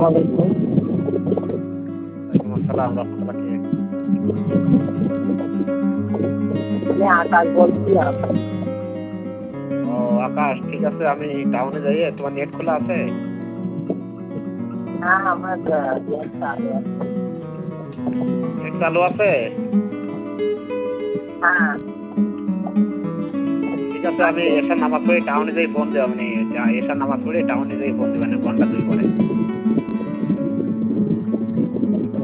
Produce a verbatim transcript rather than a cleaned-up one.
আলাইকুম। ওয়ালাইকুম আসসালাম রাহমাতুল্লাহি। আমি আকাশ বলছিলাম। ও আকাশ, ঠিক আছে, আমি টাউনে যাই। তোমার নেট খোলা আছে? না, আমার নেট চালু আছে। নেট চালু আছে? হ্যাঁ। ঠিক আছে, আমি এশার নামাজ পড়ে টাউনে যাই ফোন দেব। মানে এশার নামাজ পড়ে টাউনে যাই ফোন দেবেন ঘন্টা দুই পরে।